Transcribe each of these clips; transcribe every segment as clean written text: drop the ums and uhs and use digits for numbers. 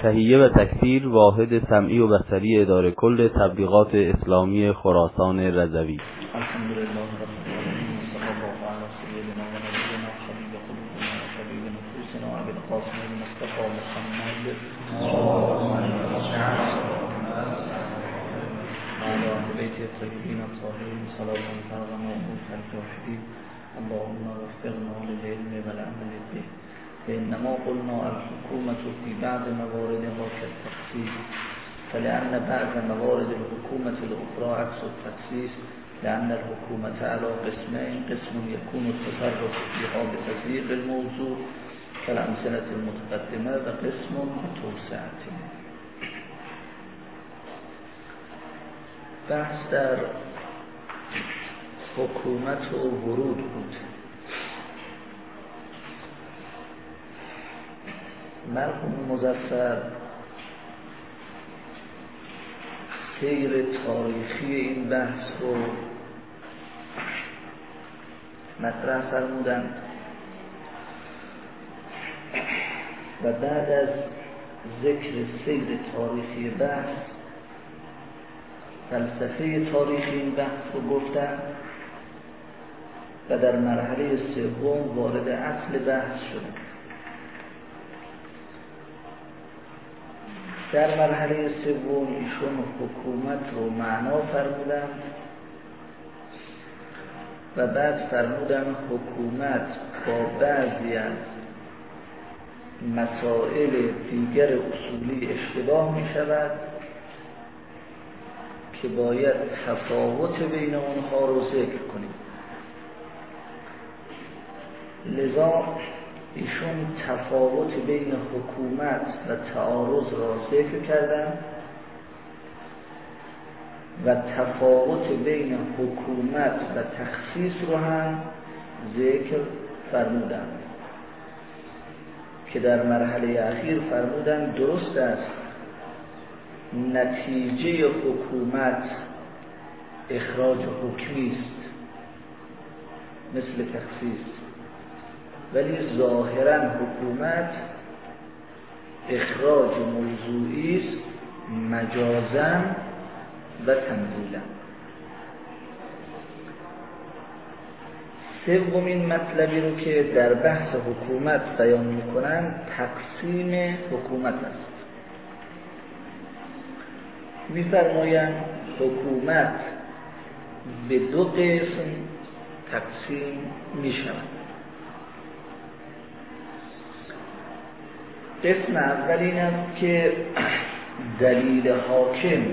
تهیه و تکثیر واحد سمعی و بصری اداره کل تبلیغات اسلامی خراسان رضوی. الحمدلله رب العالمین و صلی الله علی سیدنا و نبینا حبیب قلوبنا و طبیب نفوسنا ابی القاسم المصطفى محمد وعلى اهل بیته الطیبین الطاهرین صلاة تعظم وامور التوحید. اللهم وفقنا للعلم والعمل به. فإنما قلنا الحكومة في بعض مواردها كالتخصيص، فلأن بعض موارد الحكومة الأخرى عكس التخصيص، لأن الحكومة على قسمين: قسم يكون التصرف فيها بتضييق الموضوع كالأمثلة المتقدمة، وقسم بتوسعته. بحث در حکومت و ورود بود. مرحوم مظفر سیر تاریخی این بحث رو مطرح فرمودند و بعد از ذکر سیر تاریخی بحث فلسفه تاریخی این بحث رو گفتن و در مرحله سوم وارد اصل بحث شدند. در مرحله سوم ایشون حکومت رو معنا فرمودند و بعد فرمودند حکومت با بعضی از مسائل دیگر اصولی اشتباه می شود که باید تفاوت بین اونها رو ذکر کنیم. لذا ایشون تفاوت بین حکومت و تعارض را ذکر کردن و تفاوت بین حکومت و تخصیص رو هم ذکر فرمودن که در مرحله اخیر فرمودن درست است نتیجه حکومت اخراج حکمی است مثل تخصیص، ولی ظاهرا حکومت اخراج موضوعی است مجازاً و تنزیلاً. سومین مطلبی رو که در بحث حکومت بیان می‌کنند تقسیم حکومت است. می‌فرمایند حکومت به دو قسم تقسیم می‌شود. قسم اول این است که دلیل حاکم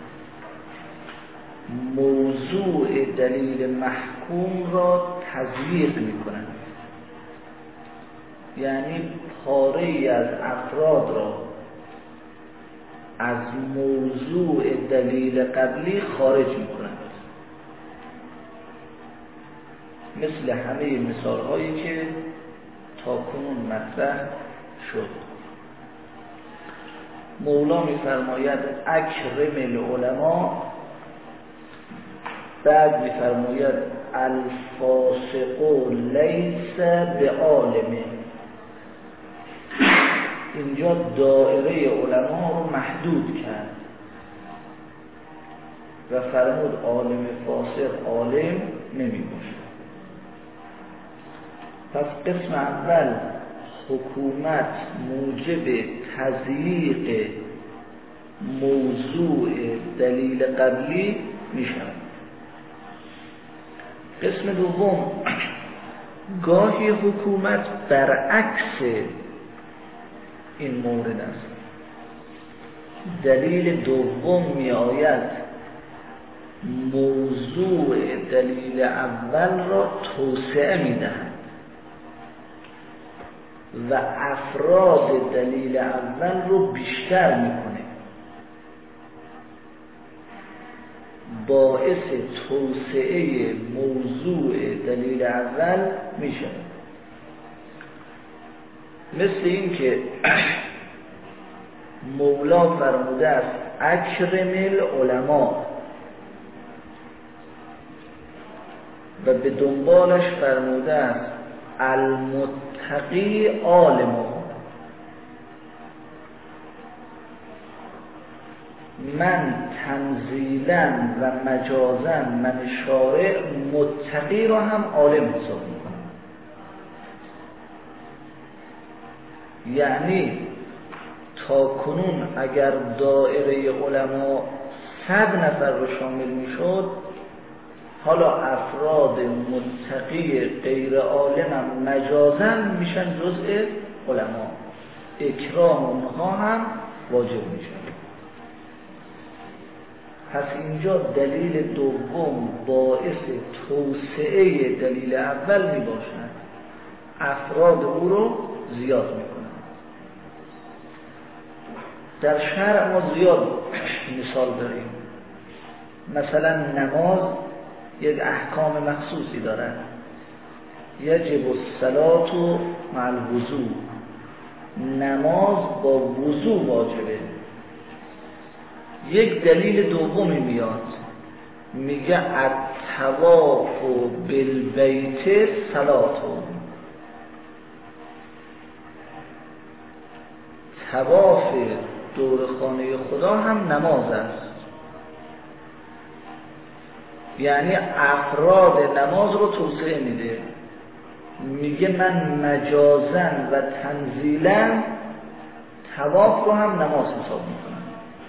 موضوع دلیل محکوم را تضییق می کند، یعنی پاره‌ای از افراد را از موضوع دلیل قبلی خارج می کند، مثل همه مثال هایی که تا کنون مطرح شد. مولا می فرماید اکرم العلماء، بعد می فرماید الفاسق لیس بعالم. اینجا دائره علما رو محدود کرد و فرمود عالم فاسق عالم نمی باشه. پس قسم اول حکومت موجب تضییق موضوع دلیل قبلی می شود. قسم دوم گاهی حکومت برعکس این مورد است. دلیل دوم می آید موضوع دلیل اول را توسعه می دهد و افراد دلیل اول رو بیشتر میکنه، باعث توسعه موضوع دلیل اول میشه. مثل این که مولا فرموده است اکرم العلماء و به دنبالش فرموده است المتقی عالم. من تنزیلا و مجازا من شارع متقی را هم عالم حساب میکنم. یعنی تا کنون اگر دایره علما 100 نفر رو شامل میشد، حالا افراد متقی غیر عالم هم مجازا میشن جزء علما، اکرام اونها هم واجب میشه. پس اینجا دلیل دوم باعث توسعه دلیل اول میباشد، افراد او رو زیاد میکنن. در شرع ما زیاد مثال داریم. مثلا نماز یک احکام مخصوصی دارد. یجب الصلاة مع الوضوء، نماز با وضوء واجبه. یک دلیل دومی میاد میگه الطواف بالبیت صلاة، طواف دور خانه خدا هم نماز است. یعنی افراد نماز رو توسعه میده، میگه من مجازاً و تنزیلاً طواف رو هم نماز حساب میکنم.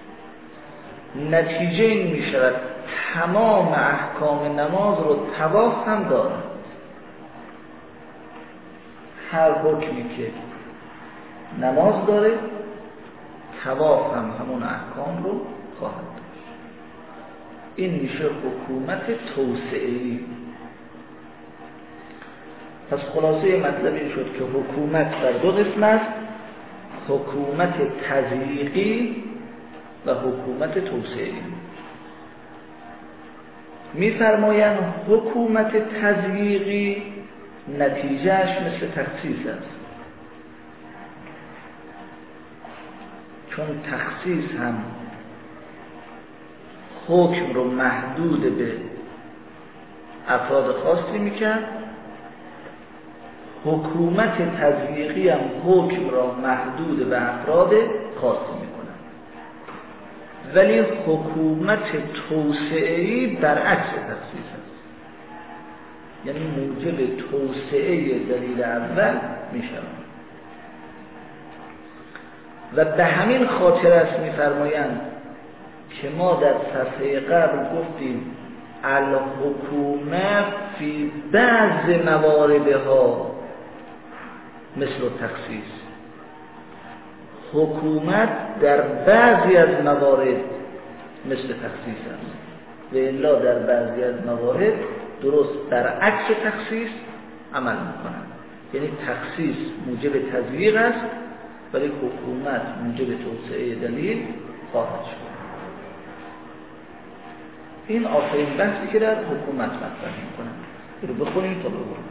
نتیجه این میشود تمام احکام نماز رو طواف هم دارد. هر حکمی که نماز داره طواف هم همون احکام رو خواهد داشت. این میشه حکومت توسعه‌ای. پس خلاصه مطلب این شد که حکومت در دو قسم است: حکومت تضییقی و حکومت توسعه‌ای. می‌فرمایند حکومت تضییقی نتیجهش مثل تخصیص است، چون تخصیص هم حکم رو محدود به افراد خاصی میکرد، حکومت تضییقی هم حکم را محدود به افراد خاصی میکنه. ولی حکومت توسعه‌ای برعکس تخصیص است، یعنی موجب توسعه دلیل اول میشود. و به همین خاطر است میفرمایند که ما در صفحه قبل گفتیم الحکومه فی بعض مواردها مثل تخصیص. حکومت در بعضی از موارد مثل تخصیص است و الا در بعضی از موارد درست برعکس تخصیص عمل میکنند. یعنی تخصیص موجب تضییق است ولی حکومت موجب توسعه دلیل خواهد شد. این آخرین بحثی که در حکومت مطرح میکنم. رو بخونیم تا بگویم.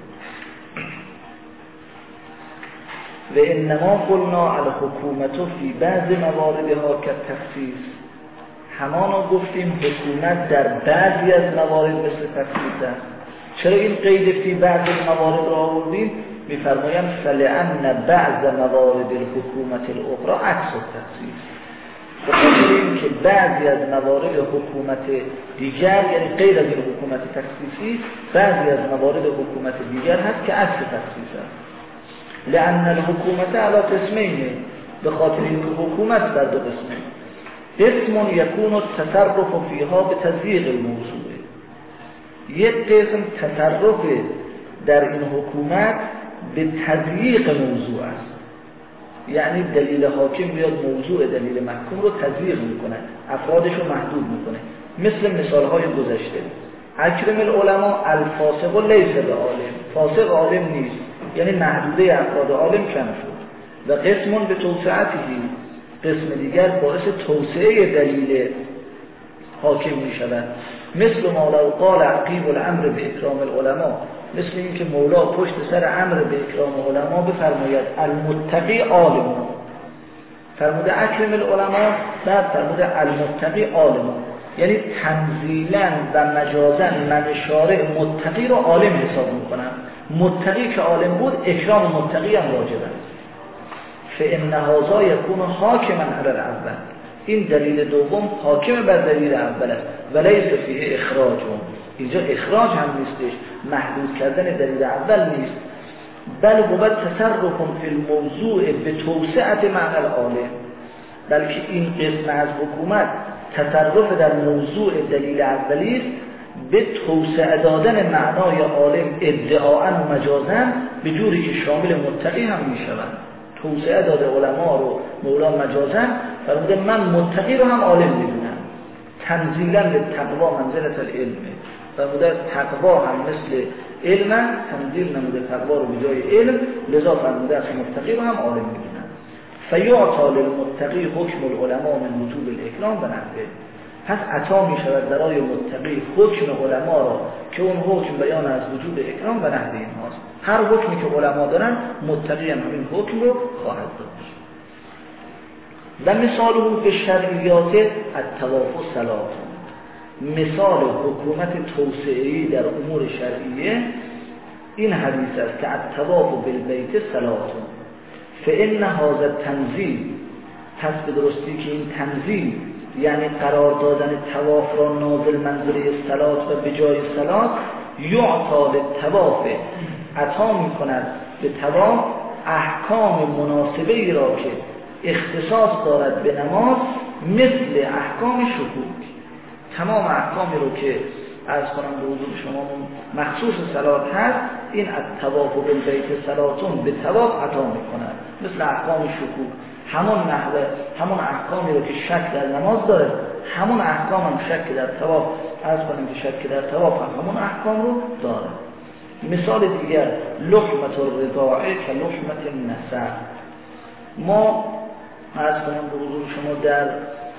و انما قلنا الحکومت فی بعض مواردها کالتخصیص، همانا گفتیم حکومت در بعضی از موارد مثل تخصیص است. چرا این قید فی بعض موارد را آوردیم؟ میفرمایم فلأن بعض موارد الحکومت الاخرى عکس التخصیص. بخاطر این که بعضی از موارد حکومت دیگر، یعنی غیر از این حکومت تخصیصی، بعضی از موارد حکومت دیگر هست که عکس تخصیص است. لأن الحکومت علی قسمین، به خاطر این که حکومت بر دو قسمه. قسم یکون التصرف فیها به تضییق الموضوع، یک قسم تصرف در این حکومت به تضییق موضوع است. یعنی دلیل حاکم بیاد موضوع دلیل محکوم رو تضییق میکنه، افرادش رو محدود میکنه. مثل مثالهای گذشته، اکرم العلماء الفاسق لیس بعالم، فاسق عالم نیست، یعنی محدوده افراد عالم کم شد. و قسم به توسعتی، قسم دیگر باعث توسعه دلیل حاکم میشود. مثل مولا قال عقیب الامر به اکرام العلماء، مثل این که مولا پشت سر امر به اکرام علما بفرماید المتقی عالم، فرموده اکرم العلماء، بعد فرموده المتقی عالم، یعنی تنزیلا و مجازا من شارع متقی رو عالم حساب میکنم. متقی که عالم بود، اکرام متقی هم واجب است. فإن هذا یکون حاکما علی الاول، این دلیل دوم حاکم بر دلیل اول است ولیس فیه اخراج. اینجا اخراج هم نیستش، محدود کردن دلیل اول نیست، بل بود تصرف فی الموضوع به توسعت معنی العالم، بلکه این قسم از حکومت تصرف در موضوع دلیل اولی است به توسعه دادن معنای عالم ادعاءً و مجازاً به جوری که شامل متقی هم می شود. توسعه داده علما رو مولا مجازاً فرموده من متقی رو هم عالم میدونم، تنزیلاً به تقوا منزلت العلم، فرموده تقوا هم مثل علم، تنزیل نموده تقوا رو به جای علم، لذا فرموده از متقی رو هم عالم میدونم. فیعطا للمتقی حکم العلماء من وجوب الاکرام و نحوه، پس عطا می شود برای متقی حکم علما را که اون حکم بیان از وجوب اکرام و نحوه اینهاست. هر حکمی که علما دارن متقی هم این حکم رو خواهد داشت. و مثال او به شرعیات التوافق صلاح، مثال حکومت توسعه‌ای در امور شرعیه این حدیث است که التوافق بالبیت صلاح فإن هذا التنزیل، پس به درستی که این تنزیل یعنی قرار دادن طواف را نازل منزله صلات و به جای صلات، یعطا للطواف، عطا می کند به طواف احکام مناسبه ای را که اختصاص دارد به نماز، مثل احکام شکوک. تمام احکامی رو که عرض کنم به حضور شما مخصوص صلات هست، این الطواف بالبیت صلاتون به طواف عطا می کند، مثل احکام شکوک. همون نحوه، همون احکامی رو که شک در نماز داره، همون احکام هم شک در طواف، عرض کنیم که شک در طواف هم همون احکام رو داره. مثال دیگر لحمت الرضاعه که لحمت النسب. ما عرض کنیم به حضور شما در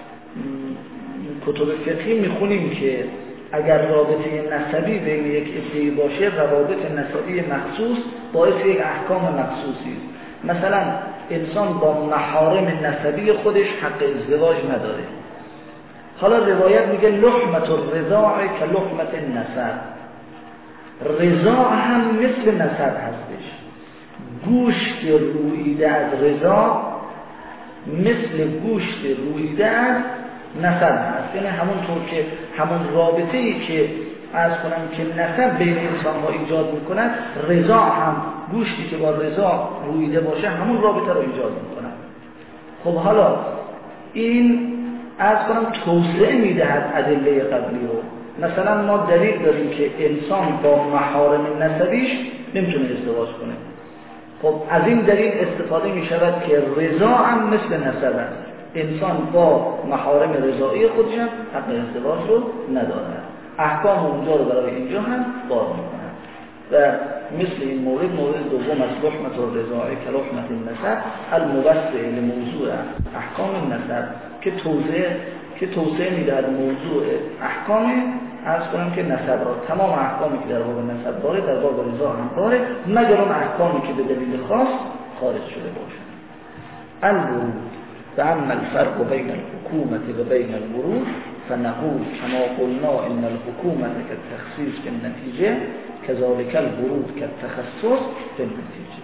کتب فقهی میخونیم که اگر رابطه نسبی بین یک عده‌ای باشه، روابط نسبی مخصوص باعث یک احکام مخصوصی است. مثلا انسان با محارم نسبی خودش حق ازدواج نداره. حالا روایت میگه لحمت الرضاع که لحمت النسب، رضاع هم مثل نسب هستش. گوشت روییده از رضاع مثل گوشت روییده از نسب هست، یعنی همونطور که همون رابطه ای که عرض کنم که نسب بین انسان ها ایجاد میکند، رضاع هم گوشتی که با رضاع رویده باشه همون رابطه رو ایجاد میکند. خب حالا این عرض کنم توسعه میدهد ادله قبلی رو. مثلا ما دلیل داریم که انسان با محارم نسبیش نمیتونه ازدواج کنه. خب از این دلیل استفاده میشود که رضاع هم مثل نسب است. انسان با محارم رضایی خودش هم حق ازدواج رو ندارد. احکام اونجا رو برای اینجا هم بار میکنند. و مثل این مورد دوم از لحمت الرضاعه که لحمت النسب الموسع لموضوع احکام النسب، که توضیح میدهد موضوع احکام عرض کنم که نسب را، تمام احکامی که در باب نسب داره در باب رضا هم داره، مگر اون احکامی که به دلیل خاص خارج شده باشند. الورود و اما الفرق بین الحکومت و بین الورود فنقول كما قلنا ان الحکومت كالتخصیص في النتیجه كذلك الورود كالتخصص في النتیجه.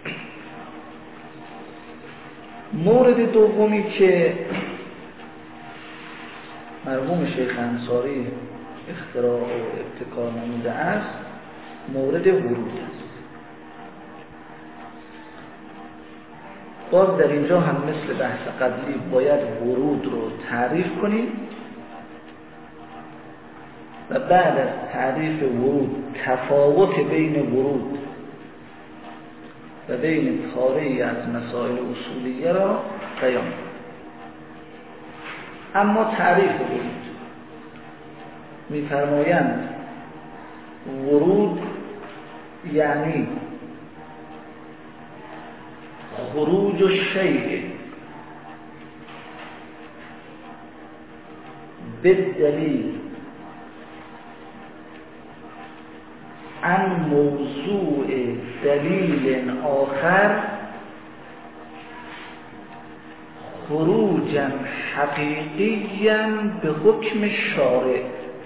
مورد دومی که مرحوم شیخ انصاری اختراع و ابتکار نموده است مورد ورود است. باز در اینجا هم مثل بحث قبلی باید ورود رو تعریف کنیم و بعد از تعریف ورود تفاوت بین ورود و بین پاره‌ای از مسائل اصولیه را بیان کنیم. اما تعریف ورود می‌فرمایند ورود یعنی خروج الشیء بالدلیل عن موضوع دلیل آخر خروجا حقیقیا به حکم شارع.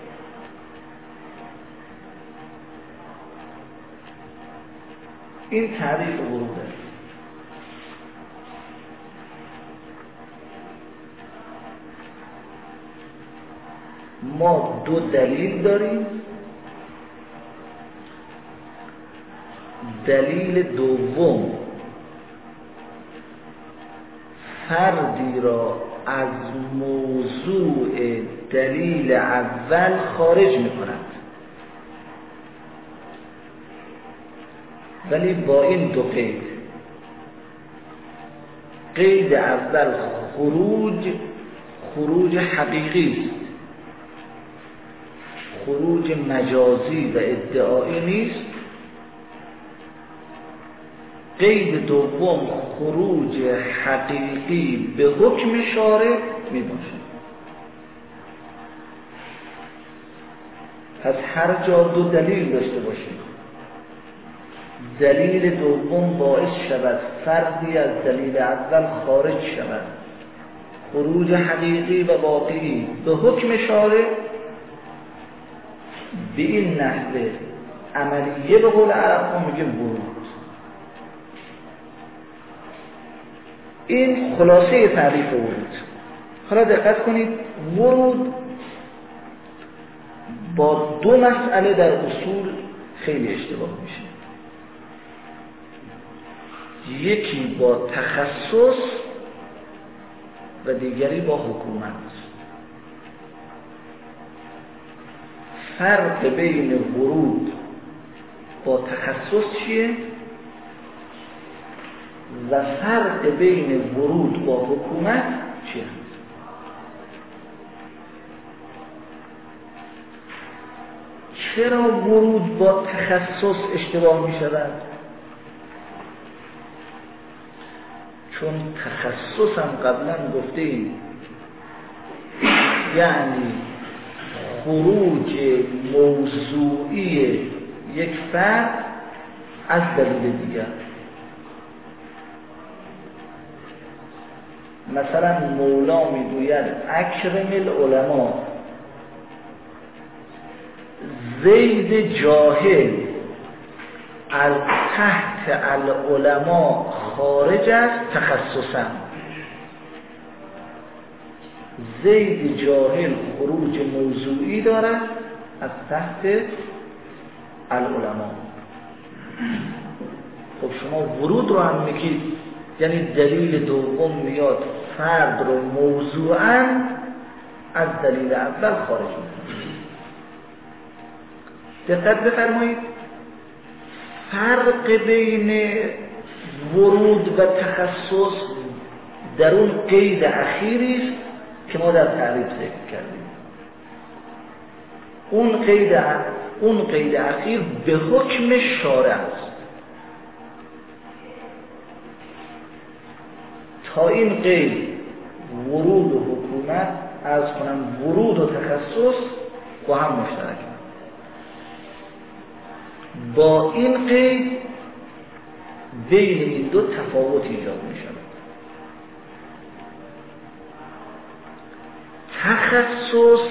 این تعریف ورود است. ما دو دلیل داریم. دلیل دوم فردی را از موضوع دلیل اول خارج می کند، ولی با این دو قید. قید اول خروج حقیقی است، خروج مجازی و ادعایی نیست. قید دوم خروج حقیقی به حکم شارع می باشد. پس هر جا دو دلیل داشته باشیم، دلیل دوم باعث شود فردی از دلیل اول خارج شود، خروج حقیقی و واقعی به حکم شارع، به این نحوه عملیه به قول عرب ها میگه ورود. این خلاصه تعریف ورود. حالا دقت کنید، ورود با دو مسئله در اصول خیلی اشتباه میشه. یکی با تخصص و دیگری با حکومت. فرق بین ورود با تخصص چیه؟ و فرق بین ورود با حکومت چیه؟ چرا ورود با تخصص اشتباه می شود؟ چون تخصص هم قبلا گفتیم یعنی خروج موضوعی یک فرد از دلیل دیگر. مثلا مولا میگوید اکرم العلماء، زید جاهل از تحت العلماء خارج از تخصصا. زید جاهل خروج موضوعی دارد از تحت العلماء. خب شما ورود رو هم میگید، یعنی دلیل دوم میاد فرد رو موضوعاً از دلیل اول خارج میکنه. دقت بفرمایید، فرق بین ورود و تخصص در اون قید اخیری است که ما در تعریف ذکر کردیم. اون قید اخیر به حکم شارع است. تا این قید ورود و حکومت، از کنم ورود و تخصص با هم مشترک. با این قید بین این دو تفاوت ایجاد می شود. تخصص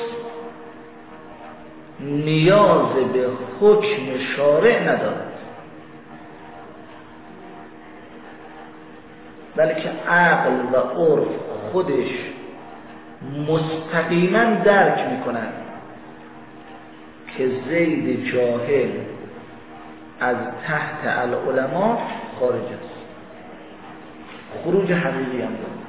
نیاز به حکم شارع ندارد، بلکه عقل و عرف خودش مستقیما درک میکنند که زید جاهل از تحت العلماء خارج است. خروج حقیقی هم دارد.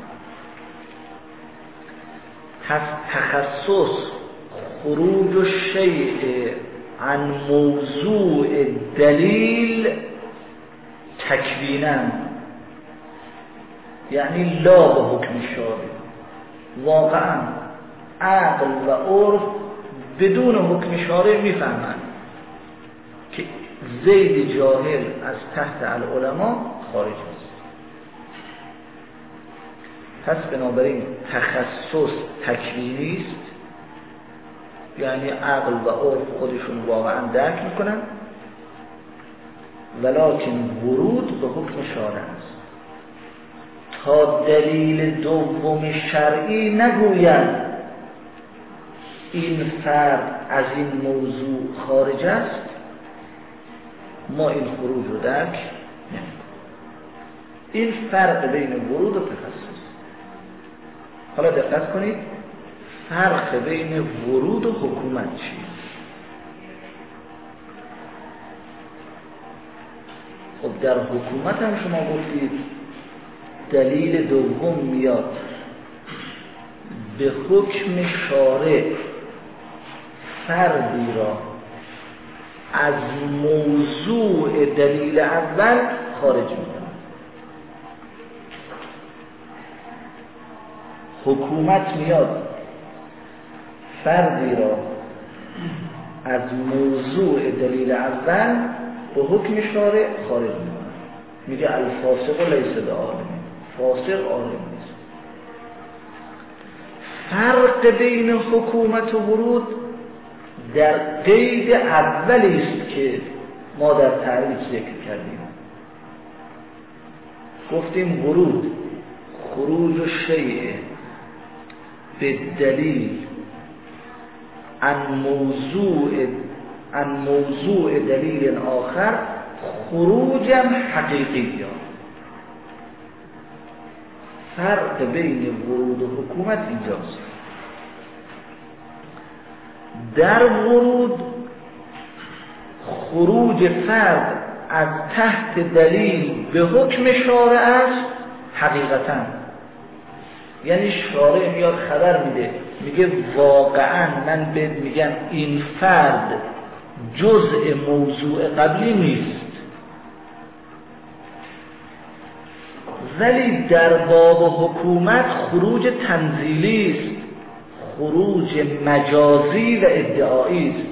تخصص خروج الشیء عن موضوع دلیل تکوینا، یعنی لا به حکم شارع. واقعا عقل و عرف بدون حکم شارع میفهمند که زید جاهل از تحت العلماء خارج است. پس بنابراین تخصص تکوینی است، یعنی عقل و عرف خودشون واقعا درک میکنن، ولکن ورود به حکم شارع است. تا دلیل دوم شرعی نگوید این فرد از این موضوع خارج است، ما این خروج رو درک نمی‌کنیم. این فرق بین ورود و تخصص. حالا دقت کنید، فرق بین ورود و حکومت چیه؟ خب در حکومت هم شما گفتید دلیل دوم میاد به حکم شارع فردی را از موضوع دلیل اول خارج می‌کنه. حکومت میاد فردی را از موضوع دلیل اول به حکم شارع خارج می‌کنه. میگه الفاسق لیس بعالم، فاسق عالم نیست. فرق بین حکومت و ورود در قید اولی است که ما در تعریف ذکر کردیم. گفتیم ورود خروج الشیء به دلیل عن موضوع دلیل آخر خروجا حقیقی. فرق بین ورود و حکومت اینجاست. در ورود خروج فرد از تحت دلیل به حکم شارع است حقیقتا، یعنی شارع میاد خبر میده، میگه واقعا من به میگم این فرد جزء موضوع قبلی نیست، ولی در باب حکومت خروج تنزیلی است، خروج مجازی و ادعایی است.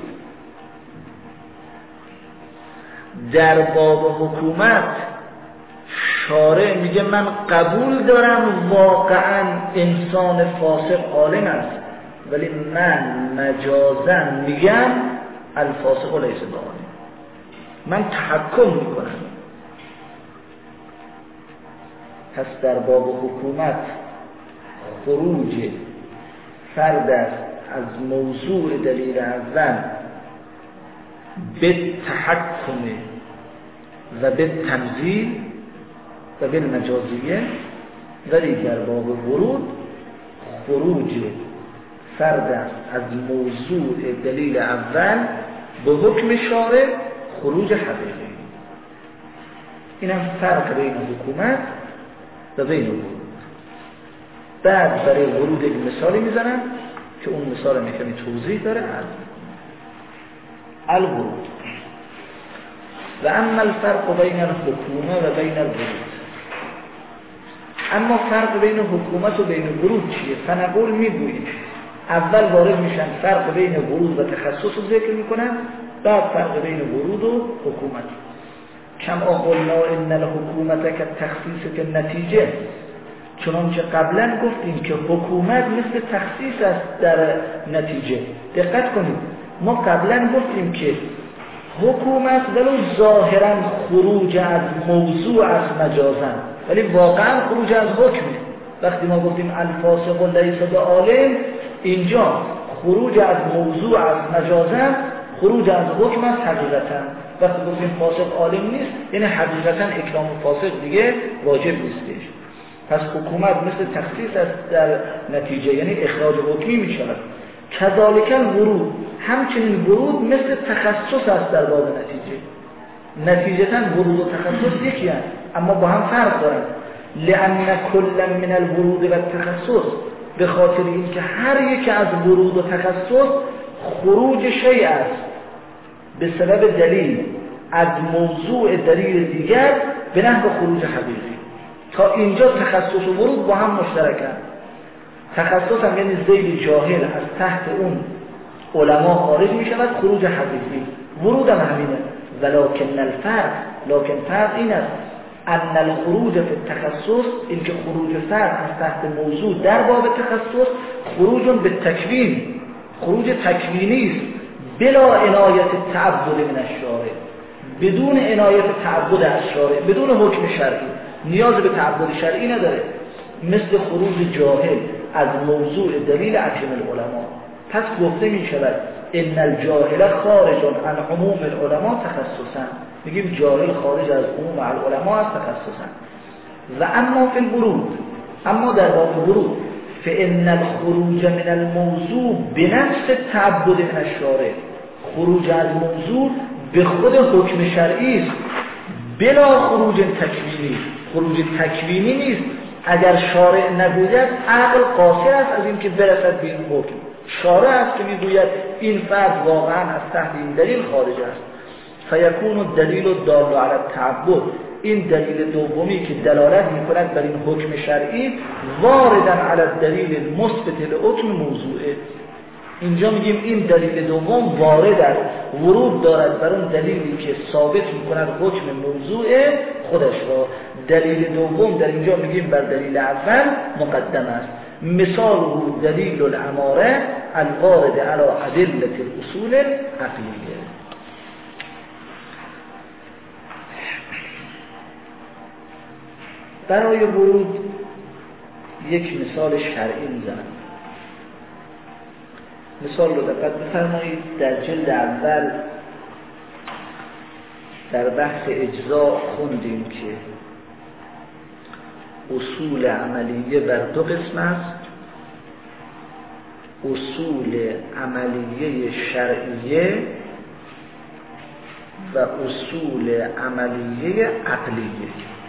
در باب حکومت شارع میگه من قبول دارم واقعا انسان فاسق عالم است، ولی من مجازا میگم الفاسق لیس بعالم، من تحکم میکنم. پس در باب حکومت خروج فرد است از موضوع دلیل اول به تحکم و به تنزیل و به مجازیه، ولی در باب ورود خروج فرد است از موضوع دلیل اول به حکم شارع خروج حقیقی. این هم فرق بین حکومت و بین ورود. بعد برای ورود یک مثالی میزنم که اون مثال کمی توضیح داره. الورود و اما الفرق بین الحکومه و بین الورود. اما فرق بین حکومت و بین ورود چیه؟ فنقول میگوییم اول وارد میشن فرق بین ورود و تخصص رو ذکر میکنن، بعد فرق بین ورود و حکومت. کم قلنا ان الحکومت کالتخصیص کالنتیجه، چنانچه قبلا گفتیم که حکومت مثل تخصیص است در نتیجه. دقت کنید، ما قبلا گفتیم که حکومت ولو ظاهرا خروج از موضوع از مجازن، ولی واقعا خروج از حکمه. وقتی ما گفتیم الفاسق لیس بعالم، اینجا خروج از موضوع از مجازن، خروج از حکم از حقیقتا. وقتی گفتیم فاسق عالم نیست، یعنی حقیقتا اکرام فاسق دیگه واجب نیستش. پس حکومت مثل تخصیص است در نتیجه، یعنی اخراج حکمی می شود. کذالک ورود، همچنین ورود مثل تخصص است در باب نتیجه. نتیجتا ورود و تخصص یکی هست، اما با هم فرق دارند. لأن کل من الورود و التخصص، به خاطر اینکه هر یک از ورود و تخصص خروج شیء است به سبب دلیل از موضوع دلیل دیگر به نحو خروج حقیقی. تا اینجا تخصص و ورود با هم مشترکند. تخصص هم یعنی ذیل جاهل از تحت اون علما خارج می شود، خروج حقیقی. ورود هم همینه. ولکن الفرق، لکن فرق این است ان الخروج فی التخصص، این که خروج فرد از تحت موضوع در باب تخصص خروج به تکوین، خروج تکوینی است، بلا عنایت تعبد من الشارع، بدون عنایت تعبد از شارع، بدون حکم شرعی، نیاز به تعبد شرعی نداره، مثل خروج جاهل از موضوع دلیل اکرم العلماء. پس گفته می شود ان الجاهل خارج عن عموم العلماء تخصصا، میگیم جاهل خارج از عموم العلماء از تخصصا. و اما فی الورود، اما در باب ورود فإن الخروج من الموضوع بنفس التعبد من الشارع، خروج از موضوع به خود حکم شرعی است بلا خروج تکوینی. خروج تکوینی نیست. اگر شارع نگوید عقل قاصر است از این که برسد به این حکم. شارع است که میگوید این فرد واقعا از تحت این دلیل خارج است. فیکون الدلیل الدال علی التعبد، این دلیل دومی که دلالت میکند بر این حکم شرعی، واردن علی الدلیل المثبت لحکم موضوعه. اینجا میگیم این دلیل دوم وارد است، ورود دارد بر اون دلیلی که ثابت میکند حکم موضوع خودش را. دلیل دوم در اینجا میگیم بر دلیل اول مقدم است. مثال دلیل الاماره الوارد علی ادله الاصول عقلیه. برای ورود یک مثال شرعی میزنم. مثال رو دقت بفرمایید. در جلد اول در بحث اجزا خوندیم که اصول عملیه بر دو قسم است: اصول عملیه شرعیه و اصول عملیه عقلیه.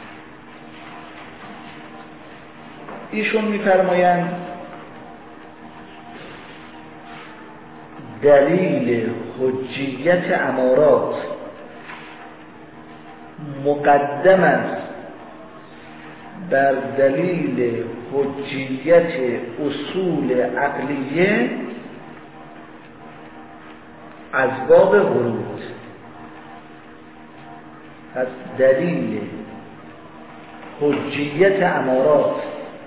ایشون می‌فرمایند دلیل حجیت امارات مقدم است بر دلیل حجیت اصول عقلیه از باب ورود. پس دلیل حجیت امارات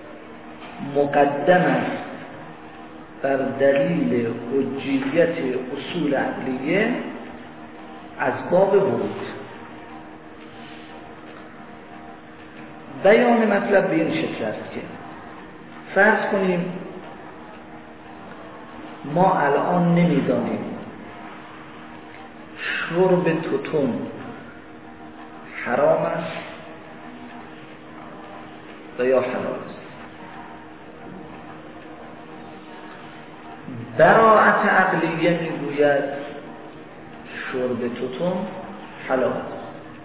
مقدم است بر دلیل حجیت اصول عقلیه از باب ورود. بیان مطلب به این شکل است که فرض کنیم ما الان نمیدانیم شرب توتون حرام است و یا حلال است. براءت عقلیه میگوید شرب توتون حلال است.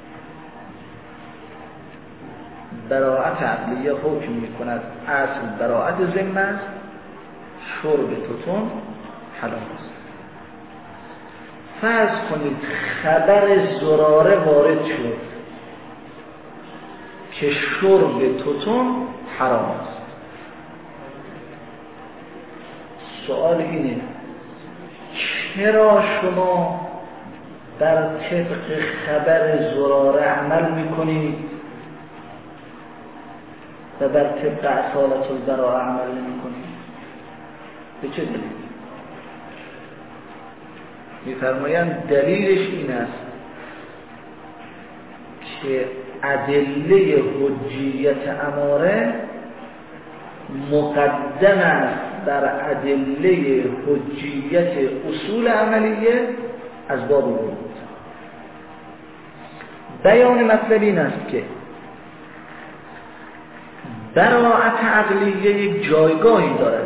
براءت عقلیه حکم میکند اصل براءت ذمه است، شرب توتون حلال است. فرض کنید خبر زراره وارد شد که شرب توتون حرام است. سوال اینه چرا شما بر طبق خبر زراره عمل میکنید و بر طبق اصالت البراءه عمل نمیکنید؟ به چه دلیل؟ میفرمایند دلیلش این است که ادله حجیت اماره مقدم است بر ادله حجیت اصول عملیه از باب ورود. بیان مطلب این است که براءت عقلیه یک جایگاهی دارد.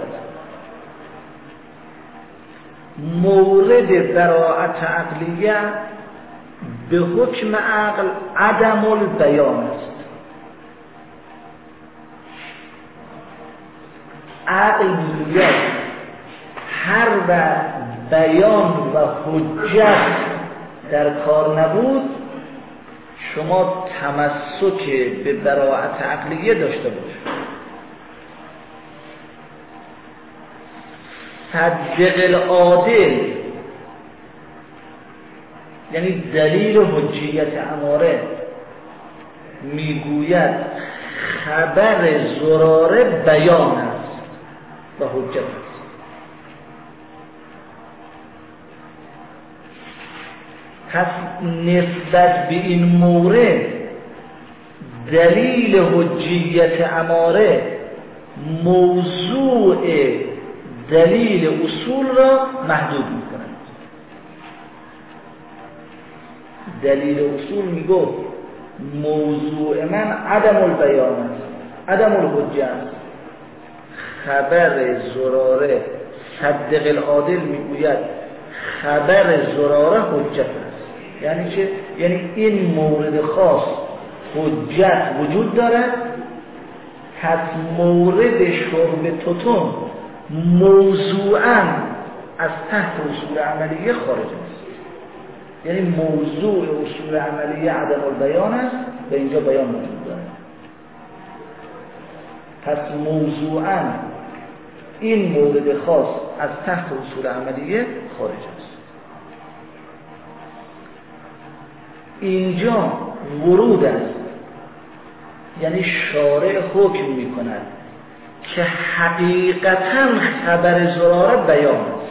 مورد براءت عقلیه به حکم عقل عدم البیان است. عقل میگوید هر وقت بیان و حجت در کار نبود شما تمسک به براءت عقلیه داشته باشید. صدق العادل یعنی دلیل حجیت اماره میگوید خبر زراره بیان است و حجت است. پس نسبت به این مورد دلیل حجیت اماره موضوع دلیل اصول را محدود می‌کند. دلیل اصول میگو موضوع من عدم البیان است، عدم الحجه است. خبر زراره صدق العادل میگوید خبر زراره حجت است. یعنی چه؟ یعنی این مورد خاص حجت وجود دارد، پس مورد شرب توتون موضوعاً از تحت اصول عملیه خارج است. یعنی موضوع اصول عملیه عدم البیان است و اینجا بیان وجود دارد. پس موضوعاً این مورد خاص از تحت اصول عملیه خارج است. اینجا ورود است، یعنی شارع حکم می کند که حقیقتاً خبر زراره بیان است.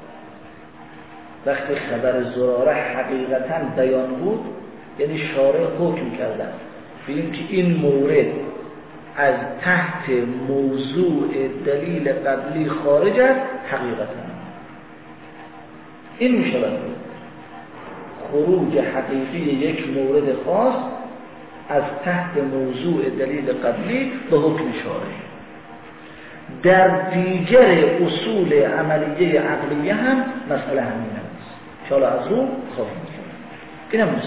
وقتی خبر زراره حقیقتاً بیان بود، یعنی شارع حکم کرده به اینکه این مورد از تحت موضوع دلیل قبلی خارج است. حقیقتاً این می شود خروج حقیقی یک مورد خاص از تحت موضوع دلیل قبلی به حکم شارع. در دیگر اصول عملیه عقلیه هم مسئله همین است. انشاءالله از رو خواهیم کرد. این هم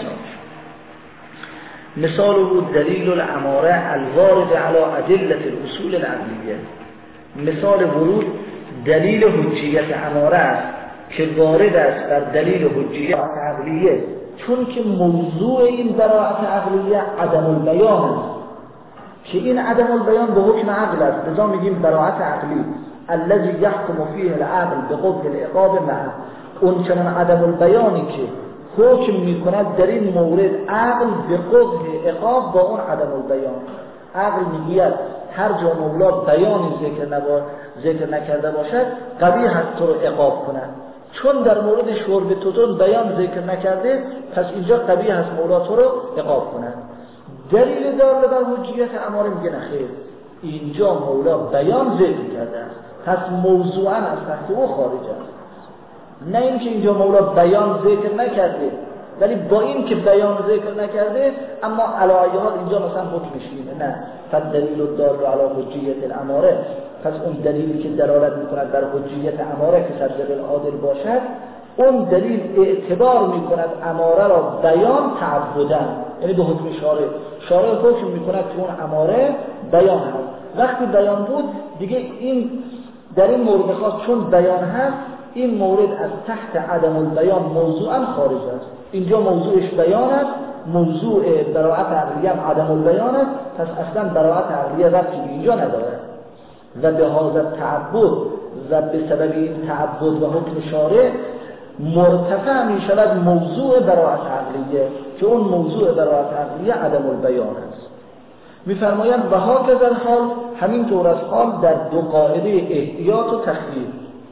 مثال بود دلیل الاماره الوارد علی ادله الاصول العقلیه. مثال ورود دلیل حجیت اماره است که وارد است بر دلیل حجیت عقلیه، چون که موضوع این براءت عقلیه عدم البیان است که این عدم البیان به حکم عقل است. لذا میگیم براءت عقلی الذي يحكم فيه العقل بقبح العقاب معه. اون چنان عدم البیانی که حکم میکند در این مورد عقل به قبح عقاب با اون عدم البیان. عقل میگوید هر جا مولا بیانی ذکر نکرده باشد قبیح است تو رو عقاب کند، چون در مورد شرب توتون بیان ذکر نکرده پس اینجا قبیح است مولا تو رو عقاب کند. دلیل دار بر حجیت اماره میگه نخیر، اینجا مولا بیان ذکر کرده است پس موضوعاً از تحت او خارج است. نه اینکه اینجا مولا بیان ذکر نکرده ولی با این که بیان ذکر نکرده اما علایهات اینجا مثلا حکمش اینه. نه، پس دلیل دار علی حجیت الاماره، پس اون دلیلی که دلالت میکند بر حجیت اماره که صدق العادل باشد، اون دلیل اعتبار میکند اماره را بیان تعبدن، یعنی به حکم شارع حکم میکند که اون اماره بیان هست. وقتی بیان بود دیگه این در این مورد خاص چون بیان هست این مورد از تحت عدم البیان موضوعا خارج است. اینجا موضوعش بیان است، موضوع براءت عقلیه هم عدم البیان است، پس اصلا براءت عقلیه ربطی به اینجا نداره و به هذا تعبد و به سبب این تعبد و حکم شارع مرتفع می شود موضوع براءت عقلیه که اون موضوع براءت عقلیه عدم البیان است. می‌فرمایند و هاکذا الحال، همین طور از حال در دو قاعده احتیاط و تخییر.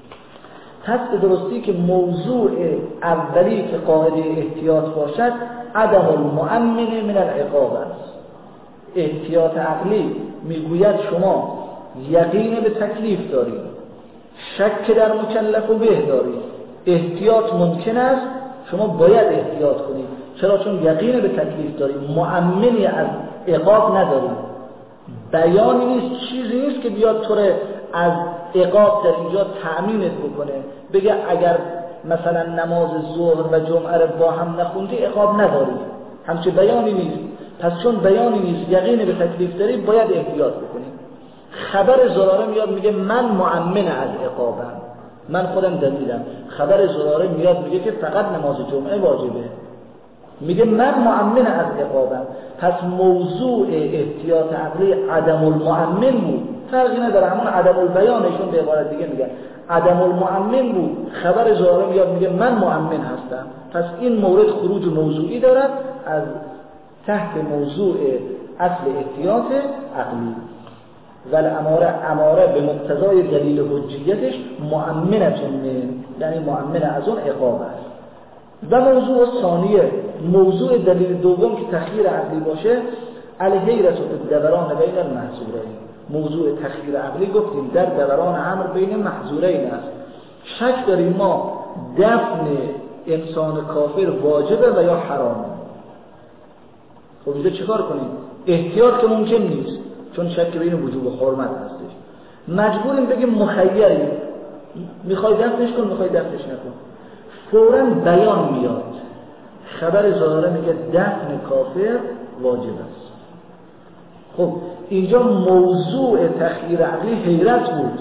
پس به درستی که موضوع اولی که قاعده احتیاط باشد عدم المؤمن من العقاب است. احتیاط عقلی میگوید شما یقین به تکلیف دارید، شک در مکلف و به دارید، احتیاط ممکن است، شما باید احتیاط کنید. چرا؟ چون یقین به تکلیف دارید، مؤمنی از عقاب ندارید. بیانی نیست، چیزی نیست که بیاد تو از عقاب در اینجا تأمینت بکنه، بگه اگر مثلا نماز ظهر و جمعه رو با هم نخوندی عقاب نداری. همچه بیانی نیست. پس چون بیانی نیست، یقین به تکلیف داری، باید احتیاط بکنی. خبر زراره میاد میگه من مؤمن از عقابم، من خودم دلیلم. خبر زراره میاد میگه که فقط نماز جمعه واجبه، میگه من مؤمن از عقابم. پس موضوع احتیاط عقلی عدم المؤمن بود، فرقی نداره، همون عدم البیانشون به عبارت دیگه میگن عدم المؤمن بود. خبر زراره میاد میگه من مؤمن هستم، پس این مورد خروج موضوعی دارد از تحت موضوع اصل احتیاط عقلی. ولی اماره به مقتضای دلیل حجیتش مؤمنتون، یعنی مؤمن از اون عقاب است. و موضوع ثانیه، موضوع دلیل دوم که تخییر عقلی باشه، الحیرة فی الدوران بین المحظورین. موضوع تخییر عقلی گفتیم در دوران امر بین محظورین است. شک داریم ما دفن انسان کافر واجبه و یا حرامه. خب اینجا چیکار کنیم؟ احتیاط که ممکن نیست چون شک بین وجوب و حرمت هستش. مجبوریم بگیم مخیریم، میخوای دفنش کن، میخوای دفنش نکن. فوراً بیان میاد، خبر ظاهره میگه دفن کافر واجب است. خب اینجا موضوع تخییر عقلی حیرت بود،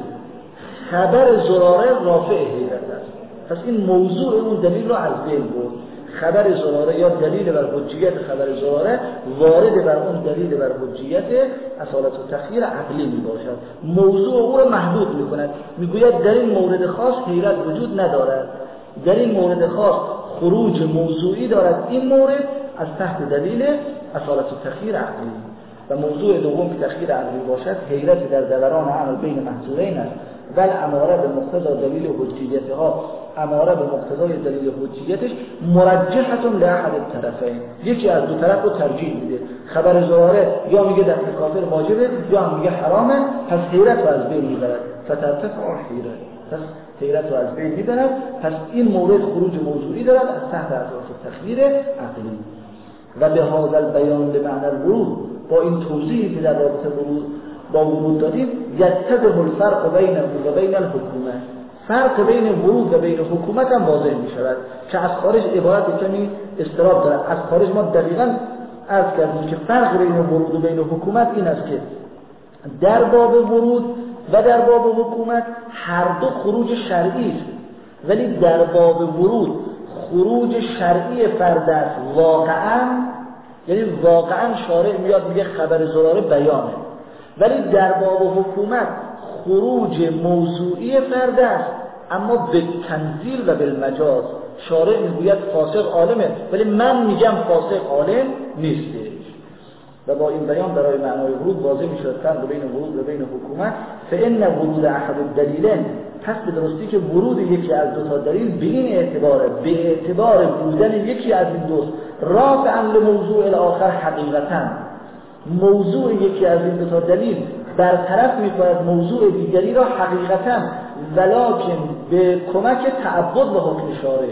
خبر زراره رافع حیرت است. پس این موضوع اون دلیل رو از بین برد. خبر زراره یا دلیل بر حجیت خبر زراره وارد بر اون دلیل بر حجیت اصالت و تخییر عقلی می باشد. موضوع او رو محدود می کند، می گوید در این مورد خاص حیرت وجود ندارد، در این مورد خاص خروج موضوعی دارد این مورد از تحت دلیل اصالت و تخییر عقلی. و موضوع دوم که تخییر عقلی باشد حیرت در دوران عمل بین محظورین است، بل اماره به مقتضای دلیل حجیتها، اماره به مقتضای دلیل حجیتش مرجحتون لاحد الطرفین، یکی از دو طرف رو ترجیح میده. خبر زراره یا میگه دفن کافر واجبه یا میگه حرامه، پس حیرت رو از بین میبرد، فترتفع حیرت، پس حیرت رو از بین میبرد. پس این مورد خروج موضوعی دارد از تحت اساس تخییر عقلی. و به هذا البیان بمعنی الورود، با این توضیحی که در رابطه با ورود دادیم، یتضح الفرق بینه و بین الحکومه، فرق بین ورود و بین حکومت هم واضح می شود که از خارج عبارت کمی اضطراب دارد. از خارج ما دقیقاً عرض کردیم که فرق بین ورود و بین حکومت این است که در باب ورود و در باب حکومت هر دو خروج شرعی است، ولی در باب ورود خروج شرعی فرد است واقعاً، یعنی واقعاً شارع میاد میگه خبر زراره بیانه، ولی در باب حکومت خروج موضوعی فرد است اما به تنزیل و بالمجاز. شارع میگوید فاسق عالمه ولی من میگم فاسق عالم نیستش. و با این بیان برای معنای ورود واضح میشود فرق بین ورود و بین حکومت. فإن ورود احد الدلیلین، پس به درستی که ورود یکی از دو تا دلیل به این اعتباره، به اعتبار بودن یکی از این دوست رافعا لموضوع الاخر حقیقتا، موضوع یکی از این دو تا دلیل برطرف می‌کند موضوع دیگری را حقیقتا، ولکن به کمک تعبد و حکم شارع.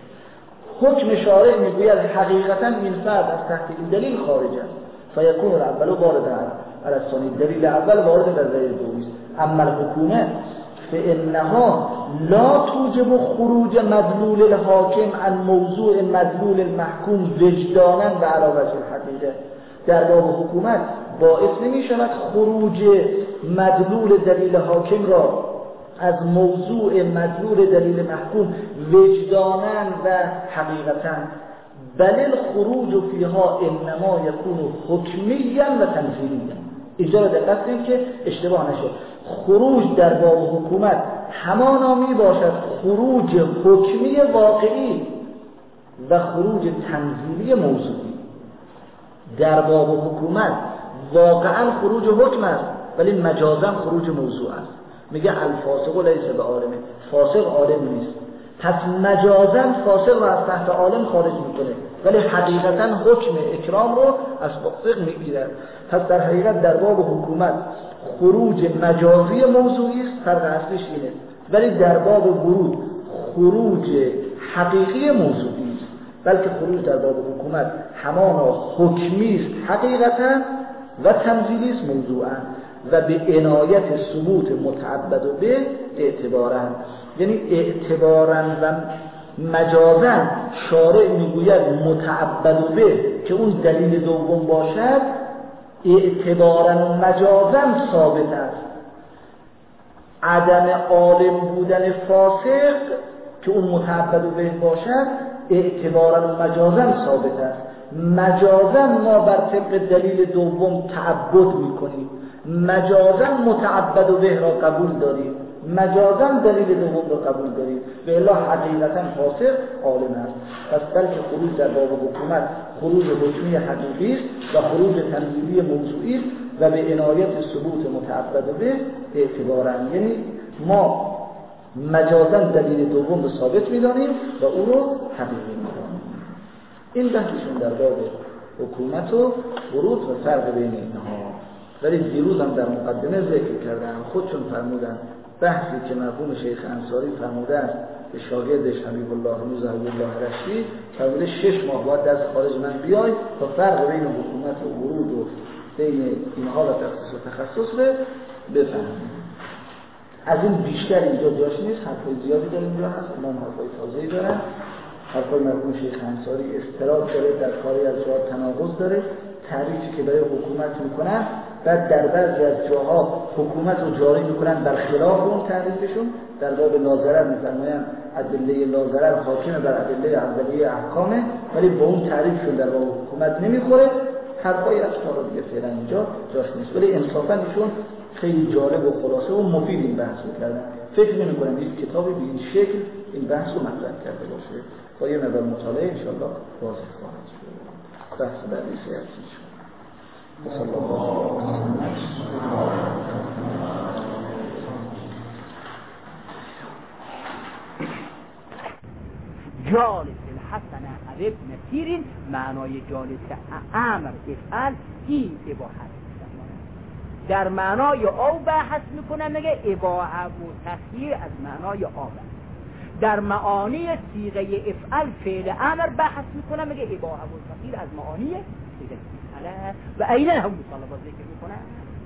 حکم شارع میگوید حقیقتا این فرد از تحت این دلیل خارج است، فیکون الاول وارد علی الثانی، دلیل اول وارد در دلیل دومی است. اما الحکومه فإنها لا توجب خروج مدلول الحاکم عن موضوع مدلول المحکوم وجدانا و علی وجه الحقیقه. در باب حکومت باعث نمی شود خروج مدلول دلیل حاکم را از موضوع مدلول دلیل محکوم وجدانا و حقیقتا، بل الخروج فیها انما یکون حکمیا و تنزیلیا. اینجا را دقت کنید که اشتباه نشه. خروج در باب حکومت همانا می باشد خروج حکمی واقعی و خروج تنزیلی موضوعی. در باب حکومت واقعا خروج حکم است ولی مجازا خروج موضوع است. میگه الفاسق لیس بعالم، فاسق عالم نیست، پس مجازا فاسق رو از تحت عالم خارج میکنه ولی حقیقتا حکم اکرام رو از فاسق میگیرد. پس در حقیقت در باب حکومت خروج مجازی موضوعی است، فرق اصلیش اینه، ولی در باب ورود خروج حقیقی موضوعی است، بلکه خروج در باب حکومت همانا حکمی است حقیقتا و تنزیلی است موضوعا، و به عنایت ثبوت متعبد به اعتبارا، یعنی اعتبارا و مجازا شارع میگوید متعبد به که اون دلیل دوم باشد، اعتبارا و مجازا ثابت است. عدم عالم بودن فاسق که اون متعبد به باشد اعتبارا و مجازا ثابت است. مجازا ما بر طبق دلیل دوم تعبد میکنیم، مجازا متعبد به را قبول داریم، مجازا دلیل دوم را قبول داریم، به الا حقیقتا فاسق عالم است. پس بلکه خروج در باب حکومت خروج حکمی حقیقی است و خروج تنزیلی موضوعی است و به عنایت ثبوت متعبد به اعتبارا، یعنی ما مجازا دلیل دوم رو ثابت می‌دانیم و او رو حقیقی می‌دانیم. این بحثشون در باب حکومت و ورود و فرق بین اینها. ولی دیروز هم در مقدمه ذکر کردم، خودشون فرمودن بحثی که مرحوم شیخ انصاری فرموده است به شاگردش حبیب الله روز حبیب الله رشدی، فرموده 6 ماه باید از خارج من بیای تا فرق بین حکومت و ورود و بین اینها و تخصیص و تخصص رو بفهمیم. از این بیشتر اینجا جاش نیست. حرفای زیادی داره اینجا هست، اونم حرفای تازه‌ای دارن. حرفای مرحوم شیخ انصاری استراب داره، در کاری از جاها تناقض داره. تعریفی که برای حکومت میکنن، بعد در بعضی از جاها حکومت رو جاری میکنن بر خلاف اون تعریفشون. در باب لاضرر میفرمایند ادله لاضرر حاکمه بر ادله اولیه احکامه، ولی با اون تعریفشون در باب حکومت نمیخوره. حرفای از کارا دیگه فعلا اینجا جاش نیست، ولی انصافا ایشون خیلی جالب و خلاصه و مفید این بحث رو کردن. فکر نمی‌کنم یک کتابی به این شکل این بحث رو مطرح کرده باشه. با یه مقدار مطالعه ان شاءالله واضح خواهد شد. بحث بعدی سیاسی شد. صلی الله علیه و جالس الحسن ابن سیرین، معنای جالس امر افعل این اباحت در معنای او بحث میکنه، میگه اباحه و تخییر از معنای آب. در معانی صیغه افعل فعل امر بحث میکنه، میگه اباحه و تخییر از معانی صیغه افعل و اینا هم مطالبات ذکر میکنه.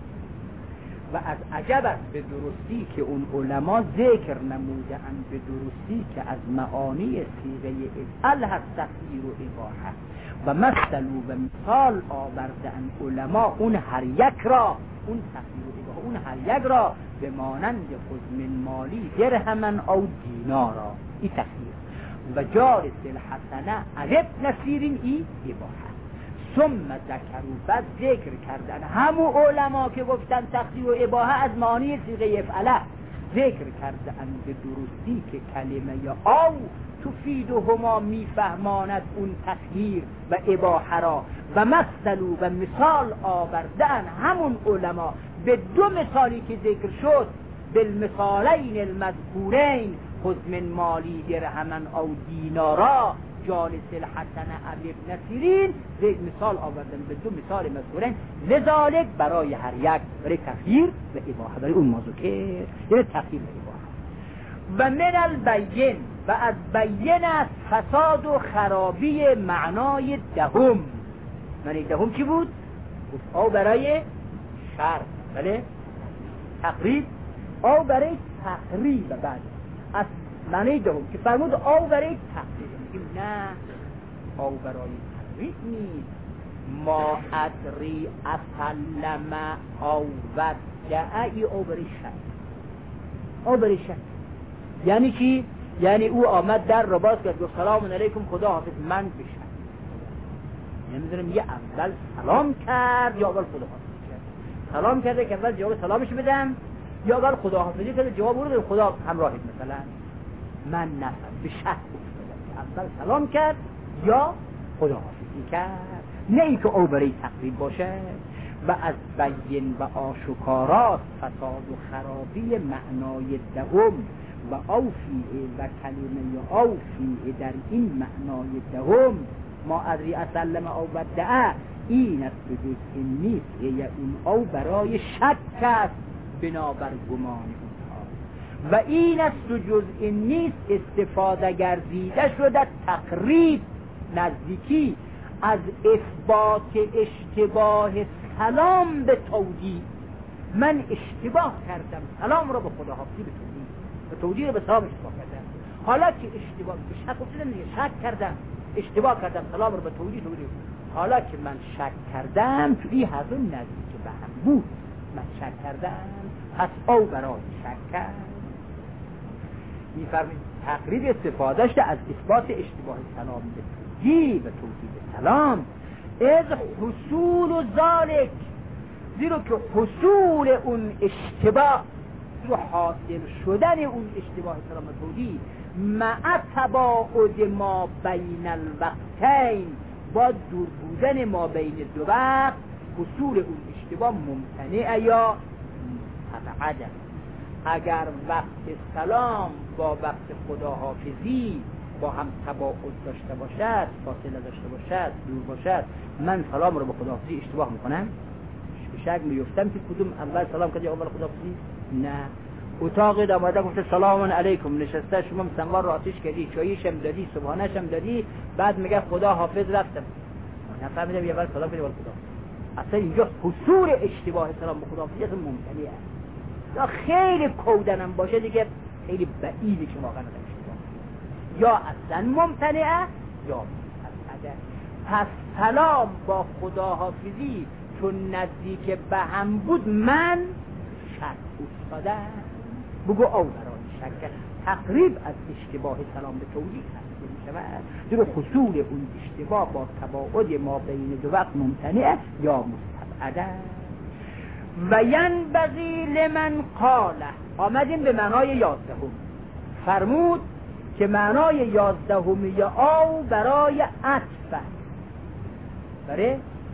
و از عجب است به درستی که اون علما ذکر نمودند به درستی که از معانی صیغه افعل هست تخییر و اباحه و مثل و مثال آوردن علما اون هر یک را، اون تخییر و اباحه اون هر یک را به مانند خذ من مالی درهما او دینارا، این تخییر. و جالس الحسنه ابن سیرین ای اباحه. ثم ذکروا، بعد ذکر کردن همون علما که گفتن تخییر و اباحه از معانی صیغه افعله، ذکر کردن به درستی که کلمه او تفیدهما میفهماند اون تخییر و اباحه را. و مثلوا و مثال آوردن همون علما به دو مثالی که ذکر شد، بالمثالین المذکورین خذ من مالی درهما او دینارا جالس الحسن ابن سیرین، مثال آوردن به دو مثال مذکورین، لذالک برای هر یک، برای تخییر و اباحه، برای اون موضوع که یعنی تخییر و اباحه. و من البین، و از بین است فساد و خرابی معنای دهم. معنی دهم چی بود؟ او برای شر، بله تقریب، او برای تقریب. بعد از معنی دهم که فرمود او برای تقریب، میگیم نه او برای تقریب نیست. ما ادری اسلم او ودعی او برای شر، او برای شر یعنی چی؟ یعنی او آمد در رو باز کرد گفت سلام علیکم خدا حافظ من بشم، نمیدونم یه اول سلام کرد یا اول خدا حافظ کرد. سلام کرده که اول جواب سلامش بدم یا اول خدا حافظی کرده جواب رو خدا همراهت مثلا من نفر به شک اول سلام کرد یا خدا حافظی کرد، نه ای که او برای تقریب باشه. و از بین و آشکاراست فساد و خرابی معنای دهم و او فیه و کلمه او فیه در این معنای دهم. ما ادری اسلم او ودعه این است به جز این نیست، یه اون او برای شک است بنابر گمان اونها، و این است به جز این نیست استفاده گردیده شده تقریب نزدیکی از اثبات اشتباه سلام به توجیه. من اشتباه کردم سلام را به خداحافظی به توجیه به سلام اشتباه کردم، حالا که اشتباه به شک افتادم دیگه، شک کردم اشتباه کردم سلام را به توجیه حالا که من شک کردم تو این هر دو نزدیک به هم بود، من شک کردم پس او برای شک کرد. میفرمید تقریب استفاده شده از اثبات اشتباه سلام به توجیه و توجیه به سلام از حصول و ذالک، زیرا که حصول اون اشتباه و حاصل شدن اون اشتباه سلام به توجیه مع تباعد ما بین الوقتین، با دور بودن ما بین دو وقت، حصول اون اشتباه ممتنع یا متبعد. اگر وقت سلام با وقت خداحافظی با هم تباعد داشته باشد، فاصله داشته باشد، دور باشد، من سلام رو به خداحافظی اشتباه میکنم، به شک میفتم که کدوم اول سلام کردی اول خداحافظی؟ نه. اتاق داماده گفته سلام علیکم، نشسته شما سنوار رو آتیش کردی، چاییشم دادی، صبحانه‌شم دادی، بعد میگه خدا حافظ رفتم، نفهمیدم یه اول سلام کردی اول خدا. اصلا اینجا حصول اشتباه سلام به خداحافظی اصلا ممتنعه. یا خیلی کودنم باشه دیگه خیلی بعیده که واقعا اشتباه، یا اصلا ممتنعه یا مستبعده. پس سلام با خداحافظی چون نزدیک به هم بود من شک افتادم. بگو او برای شک تقریب از اشتباه سلام به توجیه هست میشود، در خصول اون اشتباه با تباعد ما بین دو وقت ممتنعه یا مستبعده. و ینبغی لمن قاله، آمدیم به معنای 11 فرمود که معنای 11 آو برای عطف، برای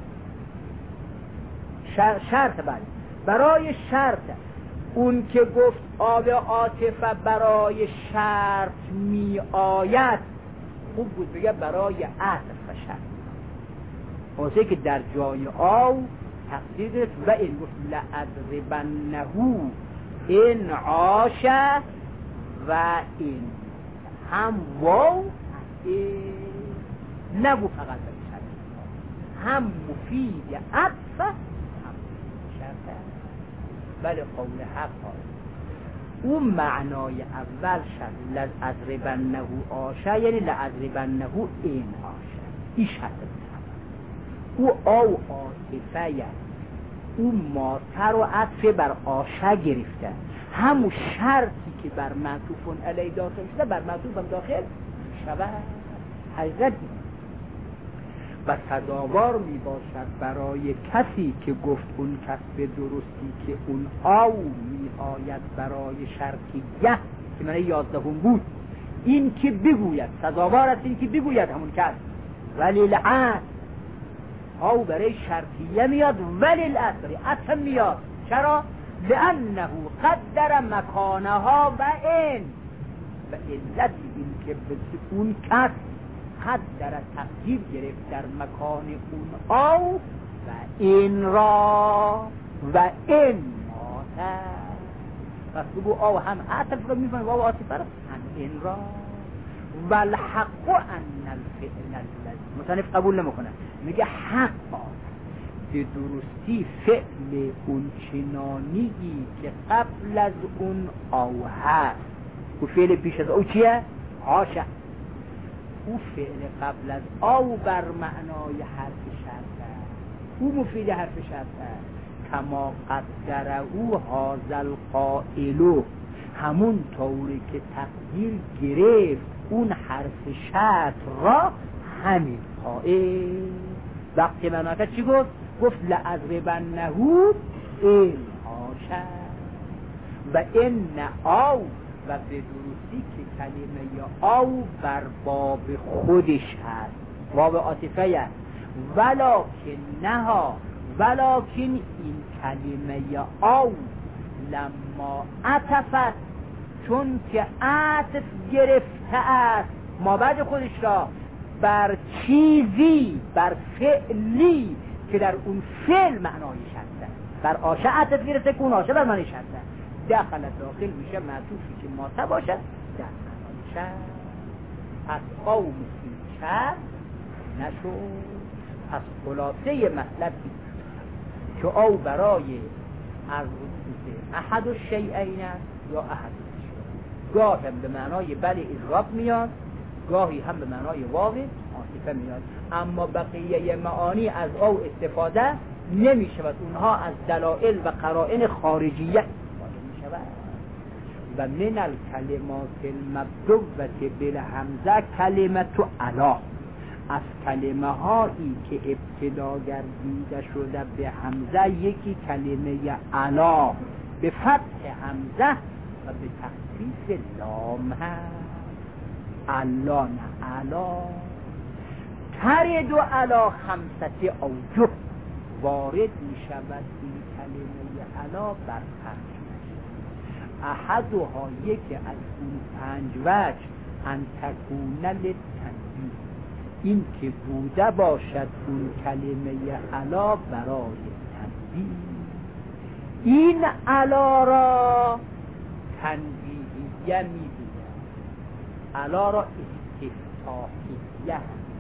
شرط، برای شرط. اون که گفت آب عاطفه برای شرط می آید، خوب بود بگه برای عطف شرط، واسه که در جای آو تقدیر و این گفت لأضربنه این عاش و این هم واو نگو فقط به شرط، هم مفید عطف هم شرط. بله قول حق اون معنای اول شرط لأضربنه عاشه یعنی لأضربنه این عاشه، این شرط او او عاطفه یعنی او ماتر و عطف بر آشه گرفته، همون شرطی که بر معطوف علیه داخل شده بر معطوف هم داخل شود. حقیقت و سزاوار می باشد برای کسی که گفت اون کس به درستی که اون او می آید برای شرطیه که من 11 بود، این که بگوید سزاوار است، این که بگوید همون کس ولی العطف او برای شرطیه میاد ولی العطف برای عطف میاد. چرا؟ لأنه قدر مکانها و این و علت این که اون کس قدر تقدیر گرفت در مکان اون او و این را و این ماته. پس بگو او هم عطف رو میفهمه و عاطفه رو هم این را و الحق ان الفعل الذی مصنف قبول نمیکنه، میگه حق به درستی فعل اون چنانی که قبل از اون او هست. او فعل پیش از او چیه؟ عاشه. او فعل قبل از او بر معنای حرف شرط است، او مفید حرف شرط است. کما قدر او هذا القائل، همون طوری که تقدیر گرفت اون حرف شرط را همین قائل. وقتی مناطق چی گفت؟ گفت لأضربنه این عاشه و این او و به درستی که کلمه او بر باب خودش هست، باب عاطفه است. ولکن این کلمه او لما عطفت، چون که عطف گرفته است ما بعد خودش را بر چیزی بر فعلی که در اون فعل معنای شرط است، بر آشه عطف گرفته که اون آشه بر معنی شرط است، داخل میشه معطوفی که ماته باشد در معنای شرط. پس قوم این شرط نشد. پس خلاصه مطلب که او برای از احد الشیئین یا احد الشیئین، گاه هم به معنای بله اضراب میاد، گاهی هم به معنای واو عاطفه میاد، اما بقیه معانی از او استفاده نمی شود، اونها از دلائل و قرائن خارجیه استفاده می شود. و من الکلمات المبدوة بالهمزه کلمت علا، از کلمه هایی که ابتدا گردیده شده به همزه یکی کلمه علا به فتح همزه و به تخفیف لام هست. علا نه علا ترد علا خمسه اوجه، وارد می شود این کلمه علا بر 5 احدها یکی از اون 5 وجه ان تکون للتنبیه، این که بوده باشد اون کلمه علا برای تنبیه. این علا را تنبیهیه می بوده، علا را استفتاحیه،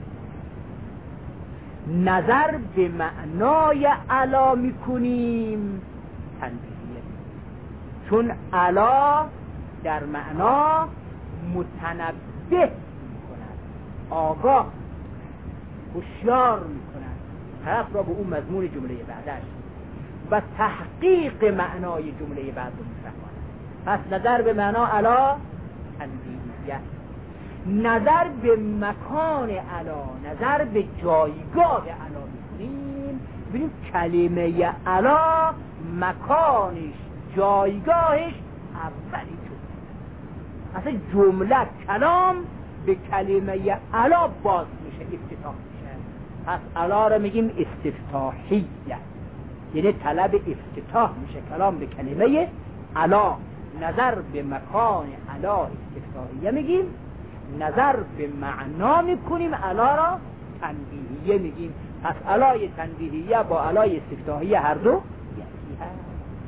نظر به معنای علا می کنیم تنبیهیه، چون علا در معنا متنبه میکند، آگاه، هوشیار میکند طرف را به اون مضمون جمله بعدش و تحقیق معنای جمله بعد رو میفهماند. پس نظر به معنا علا تنبیهیه، نظر به مکان علا، نظر به جایگاه علا میکنیم، ببینیم کلمه علا مکانش، جایگاهش اولی جمله، اصلا جمله کلام به کلمه علا باز میشه، افتتاح میشه. پس علا رو میگیم استفتاحیه، یعنی طلب افتتاح میشه کلام به کلمه علا. نظر به مکان علا استفتاحیه میگیم، نظر به معنا میکنیم علا را تنبیهیه میگیم. پس علای تنبیهیه با علای استفتاحیه هر دو یکی هست.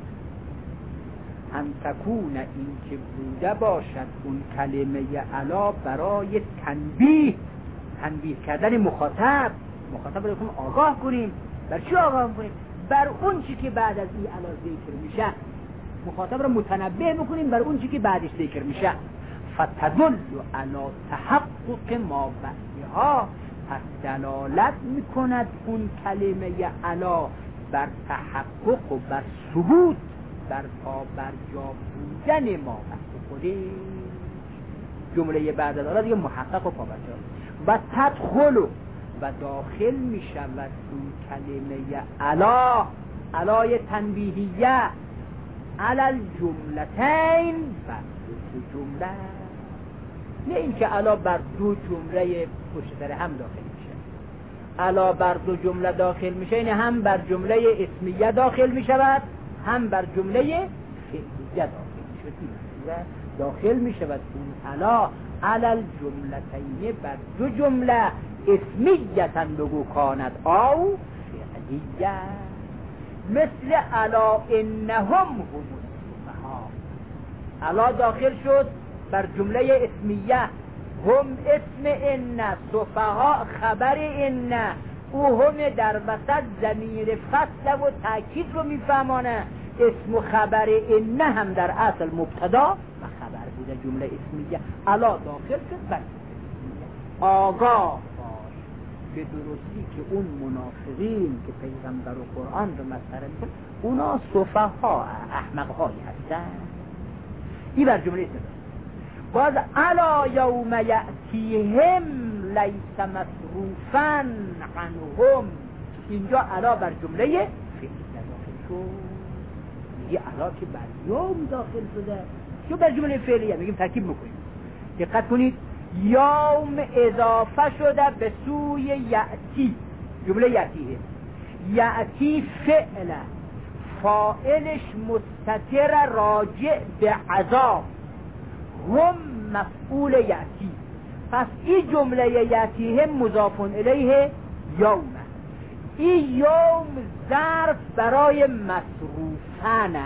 هم تکون این که بوده باشد اون کلمه علا برای تنبیه کردن مخاطب رو کنیم آگاه کنیم. بر چی آگاه کنیم؟ بر اون چی که بعد از این علا ذکر میشه، مخاطب رو متنبه میکنیم بر اون چی که بعدش ذکر میشه. فتدل علی تحقق ما بعدها، پس دلالت میکند اون کلمه علا بر تحقق و بر ثبوت، بر پا بر جا بودن ما بعد خودش. جمله بعد از علا دیگه محقق و پا بر جا و تدخل و داخل میشود اون کلمه علا، علای تنبیهیه، علل جملتین، بر دو جمله، نه اینکه علا بر دو جمله پشت سر هم داخل میشه. علا بر دو جمله داخل میشه، یعنی هم بر جمله اسمیه داخل میشود، هم بر جمله فعلیه داخل میشود. اون علا علل جملتین، بر دو جمله اسمیتن بگو کاند او فعلیه، مثل علا انهم هم السفهاء. علا داخل شد بر جمله اسمیه، هم اسم ان، سفهاء خبر ان، او هم در وسط ضمیر فصل و تاکید رو میفهمانه. اسم و خبر ان هم در اصل مبتدا و خبر بوده، جمله اسمیه. علا داخل شد بر آگاه باش به درستی که اون منافقین که پیغمبر و قرآن رو مسخره میکنن اونا سفهاء، احمق‌هایی هستن. این بر جمله اسمیه. باز علا یوم یأتیهم لیس مصروفا عنهم، اینجا علا بر جمله فعلیه داخل شد. یه علا که بر یوم داخل شده، چون بر جمله فعلیه میگیم ترکیب میکنیم. دقت کنید، یوم اضافه شده به سوی یأتی، جمله یأتیه، یأتی فعل، فاعلش مستتر راجع به عذاب، هم مفعول یأتی. پس این جمله یأتیه مضاف الیه یوم، این یوم ظرف برای مصروفانه،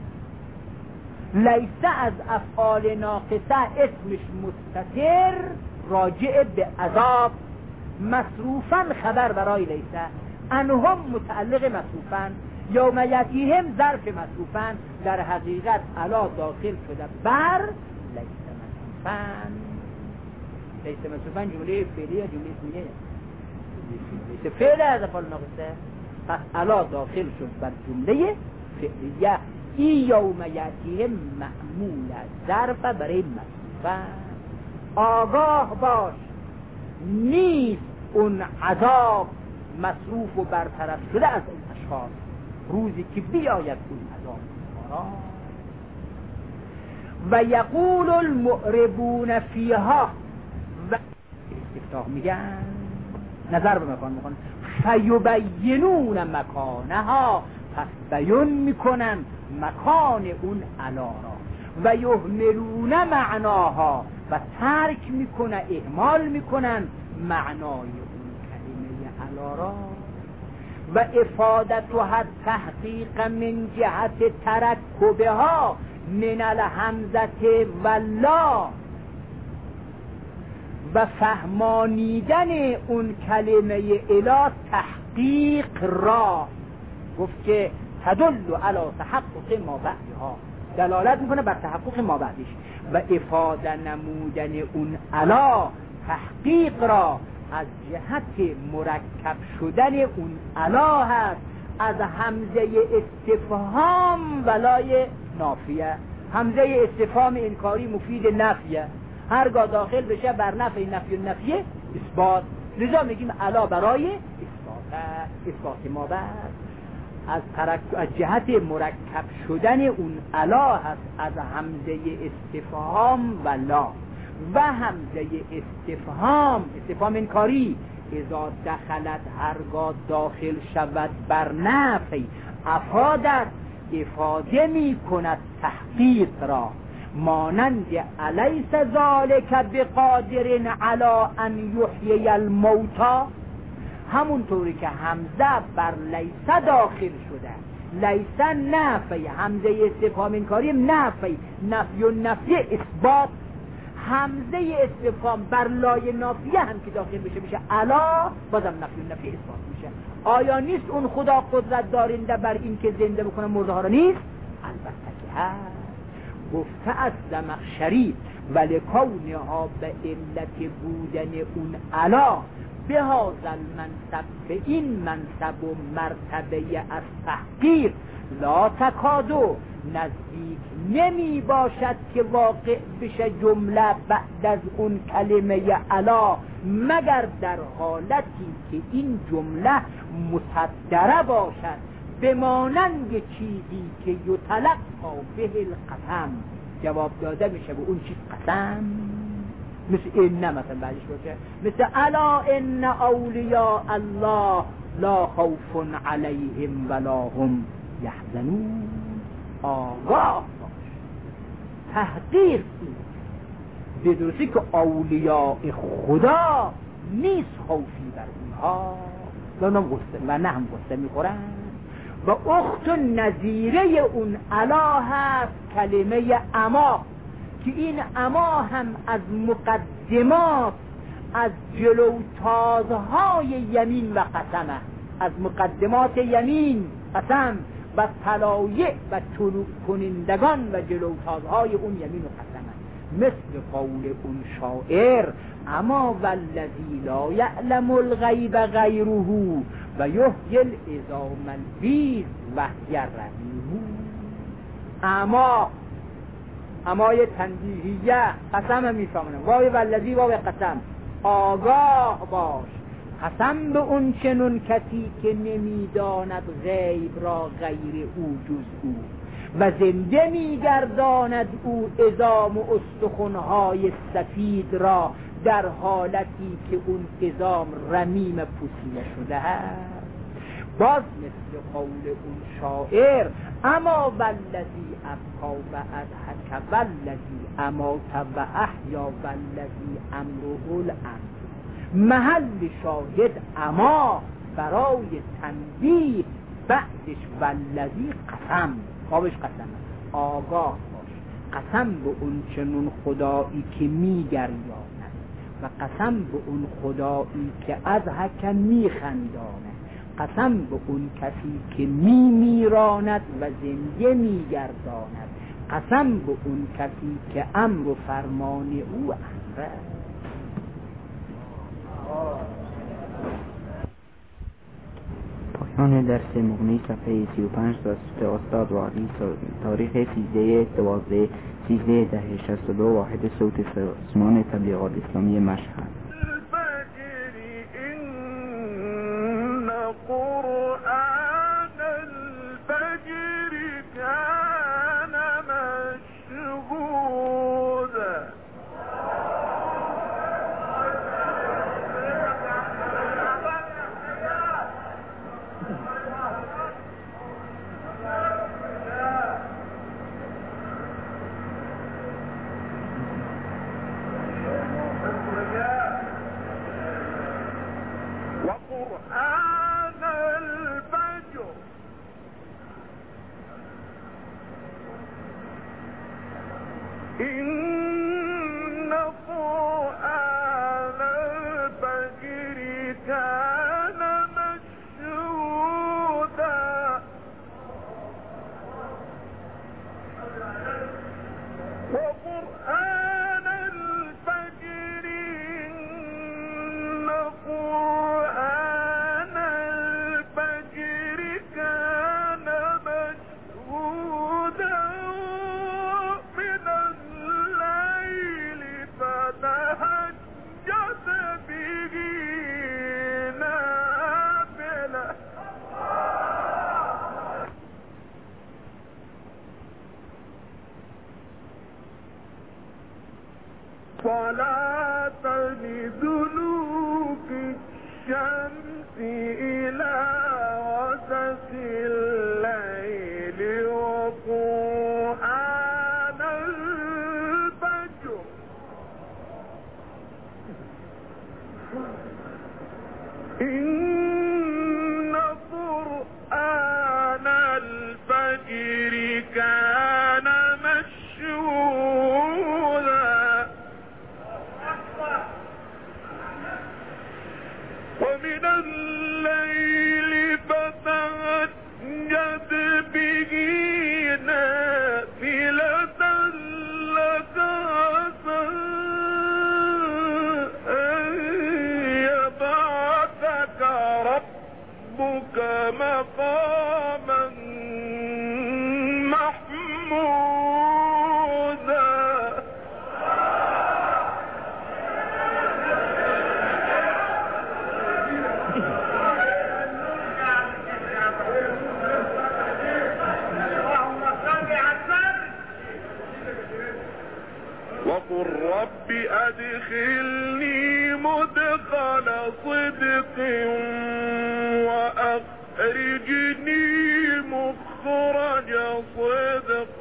لیسه از افعال ناقصه اسمش مستتر راجع به عذاب، مصروفن خبر برای لیسه، انهم متعلق مصروفن، یوم یأتیهم ظرف مصروفن. در حقیقت علا داخل شده بر لیسه مصروفن. لیسه مصروفن جمله فعلیه، جمله اسمیه، لیسه فعل از افعال ناقصه. پس علا داخل شد بر جمله فعلیه. این یوم یأتیهم معمول ظرف برای مصروفن. آگاه باش نیست اون عذاب مصروف و برطرف شده از این اشخاص، روزی که بیاید اون عذاب و یقول المعربون فیها، و استفتاح میگن، نظر به مکان میکنن، فیبینون مکانها، پس بیان میکنن مکان اون علا را، و یهملون معناها، و ترک میکنن، اهمال میکنن معنای اون کلمه علا را. و افادتها تحقیق من جهت ترکبها من الهمزه واللا، و فهمانیدن اون کلمه اله تحقیق را. گفت که تدل علی تحقق ما بعدها، دلالت میکنه بر تحقق ما بعدش. و افاده نمودن اون علا تحقیق را از جهت مرکب شدن اون علا هست از همزه استفهام ولای نافیه. همزه استفهام انکاری مفید نفیه، هرگاه داخل بشه بر نفی نفیه اثبات. لذا میگیم علا برای اثبات ما بعد از جهت مرکب شدن اون علا هست از همزه استفهام و لا. و همزه استفهام انکاری اذا دخلت هرگاه داخل شود بر نفی افادت افاده می کند تحقیق را، مانند الیس ذالک بقادر علی ان یحیی الموتی، همونطوری که همزه بر لیس داخل شده. لیس نفی، همزه استفهام انکاری نفی اثبات. همزه استفهام بر لای نافیه هم که داخل بشه میشه علا، بازم نفی اثبات میشه. آیا نیست اون خدا قدرت دارنده بر این که زنده بکنه مرده ها را نیست؟ البته که هست. گفته از زمخشری ولکونها به علت بودن اون علا به هذا المنصب، به این منصب و مرتبه از تحقیق، لا تکادو نزدیک نمی باشد که واقع بشه جمله بعد از اون کلمه علا، مگر در حالتی که این جمله مصدره باشد به مانند چیزی که یتلقا به القسم، جواب داده میشه به اون چیز قسم، مثل این نه مثلا بعدش باشه مثل الا ان اولیاء الله لا خوف علیهم ولا هم یحزنون. آگاه باش، تحقیق به درستی که اولیاء خدا نیست خوفی بر اونها و نه هم غصه میخورن. و اخت نظیره اون علا هست کلمه اما، که این اما هم از مقدمات، از جلوتازهای یمین و قسمه، از مقدمات یمین قسم و طلایع و طلوع کنندگان و جلوتازهای اون یمین و قسمه. مثل قول اون شاعر اما والذی لا یعلم الغیب غیره و یحیی العظام البیض وهی رمیه. امای تنبیهیه قسم میفهمونه، واو والذی واو قسم. آگاه باش، قسم به اون چنون کسی که نمیداند غیب را غیر او جز او و زنده میگرداند او عظام و استخوان‌های سفید را در حالتی که اون عظام رمیم پوسیده شده است. باز مثل قول اون شاعر اما والذی ابقا و اضحک والذی امات و احیا والذی امره الامر. محل شاهد اما برای تنبیه، بعدش والذی قسم، قابش قسم. آگاه باش، قسم به اون چنون خدایی که میگریاند و قسم به اون خدایی که اضحک میخنداند، قسم به اون کسی که میراند و زنده میگرداند، قسم به اون کسی که امر و فرمان او امره. پایان درس مغنی صفحه 35 توسط استاد واقعی، تاریخ 13/12/1362، واحد صوت سازمان تبلیغات اسلامی مشهد. صلاة لدلوك الشمس إلى غسق الليل وقرآن الفجر إن قرآن الفجر كان مشهودا ومن الليل فتهجد به نافلة لك عسى أن يبعثك ربك مقاما محمودا وقل رب أدخلني مدخل صدق وأخرجني مخرج صدق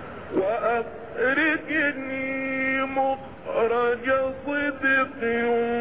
وأخرجني مخرج صدق